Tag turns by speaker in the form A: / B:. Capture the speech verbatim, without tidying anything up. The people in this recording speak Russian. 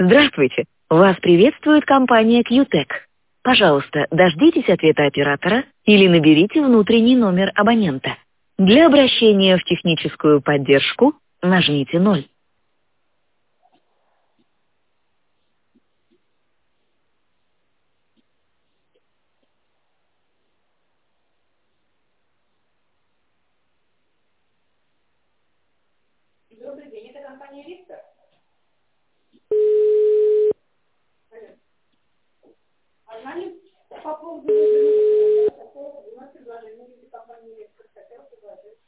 A: Здравствуйте. Вас приветствует компания Qtech. Пожалуйста, дождитесь ответа оператора или наберите внутренний номер абонента. Для обращения в техническую поддержку нажмите ноль.
B: По поводу предложения, по поводу предложения компании